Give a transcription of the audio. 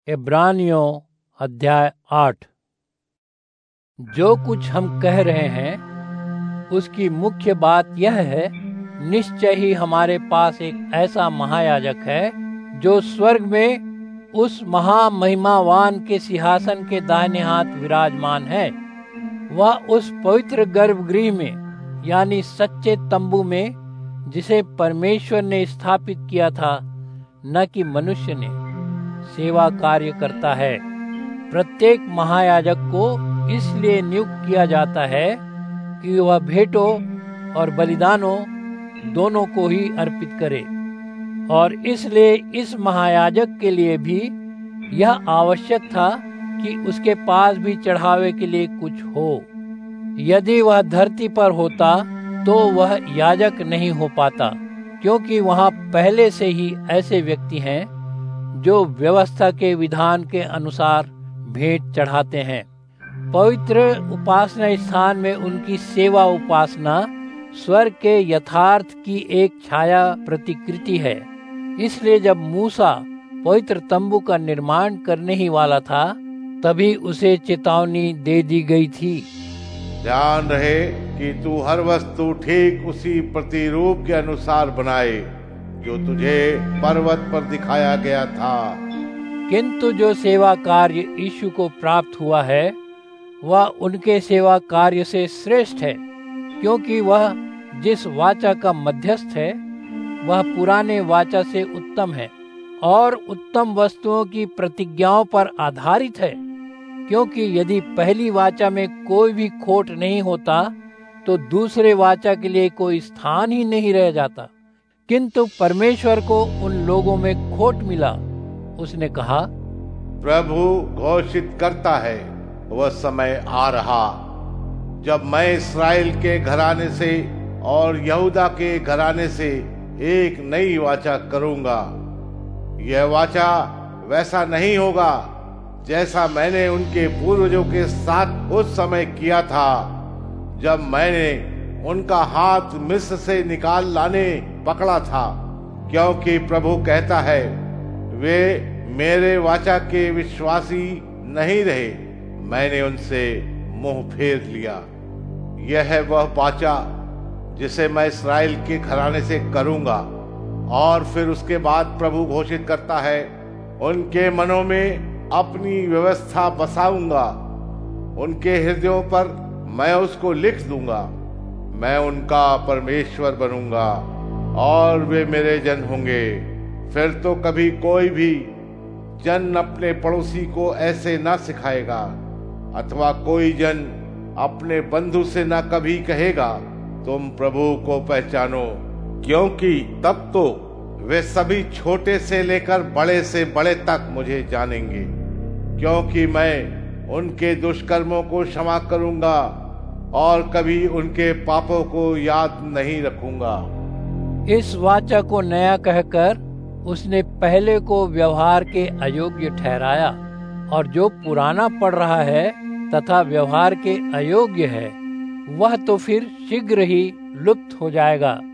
इब्रानियों अध्याय 8। जो कुछ हम कह रहे हैं उसकी मुख्य बात यह है, निश्चय ही हमारे पास एक ऐसा महायाजक है जो स्वर्ग में उस महामहिमावान के सिंहासन के दाहिने हाथ विराजमान है। वह उस पवित्र गर्भगृह में यानी सच्चे तंबू में, जिसे परमेश्वर ने स्थापित किया था, न कि मनुष्य ने, सेवा कार्य करता है। प्रत्येक महायाजक को इसलिए नियुक्त किया जाता है कि वह भेंटों और बलिदानों दोनों को ही अर्पित करे, और इसलिए इस महायाजक के लिए भी यह आवश्यक था कि उसके पास भी चढ़ावे के लिए कुछ हो। यदि वह धरती पर होता तो वह याजक नहीं हो पाता, क्योंकि वहाँ पहले से ही ऐसे व्यक्ति हैं जो व्यवस्था के विधान के अनुसार भेंट चढ़ाते हैं। पवित्र उपासना स्थान में उनकी सेवा उपासना स्वर्ग के यथार्थ की एक छाया प्रतिकृति है। इसलिए जब मूसा पवित्र तंबू का निर्माण करने ही वाला था, तभी उसे चेतावनी दे दी गई थी। ध्यान रहे कि तू हर वस्तु ठीक उसी प्रतिरूप के अनुसार बनाए जो तुझे पर्वत पर दिखाया गया था। किंतु जो सेवा कार्य यीशु को प्राप्त हुआ है वह उनके सेवा कार्य से श्रेष्ठ है, क्योंकि वह जिस वाचा का मध्यस्थ है वह पुराने वाचा से उत्तम है और उत्तम वस्तुओं की प्रतिज्ञाओं पर आधारित है। क्योंकि यदि पहली वाचा में कोई भी खोट नहीं होता तो दूसरे वाचा के लिए कोई स्थान ही नहीं रह जाता। किंतु परमेश्वर को उन लोगों में खोट मिला। उसने कहा, प्रभु घोषित करता है, वह समय आ रहा जब मैं इस्राएल के घराने से और यहूदा के घराने से एक नई वाचा करूंगा। यह वाचा वैसा नहीं होगा जैसा मैंने उनके पूर्वजों के साथ उस समय किया था, जब मैंने उनका हाथ मिस्र से निकाल लाने पकड़ा था। क्योंकि प्रभु कहता है, वे मेरे वाचा के विश्वासी नहीं रहे, मैंने उनसे मुंह फेर लिया। यह है वह वाचा जिसे मैं इस्राएल के घराने से करूंगा। और फिर उसके बाद प्रभु घोषित करता है, उनके मनों में अपनी व्यवस्था बसाऊंगा, उनके हृदयों पर मैं उसको लिख दूंगा। मैं उनका परमेश्वर बनूंगा और वे मेरे जन होंगे। फिर तो कभी कोई भी जन अपने पड़ोसी को ऐसे ना सिखाएगा, अथवा कोई जन अपने बंधु से ना कभी कहेगा, तुम प्रभु को पहचानो, क्योंकि तब तो वे सभी छोटे से लेकर बड़े से बड़े तक मुझे जानेंगे। क्योंकि मैं उनके दुष्कर्मों को क्षमा करूंगा और कभी उनके पापों को याद नहीं रखूंगा। इस वाचा को नया कहकर उसने पहले को व्यवहार के अयोग्य ठहराया, और जो पुराना पड़ रहा है तथा व्यवहार के अयोग्य है वह तो फिर शीघ्र ही लुप्त हो जाएगा।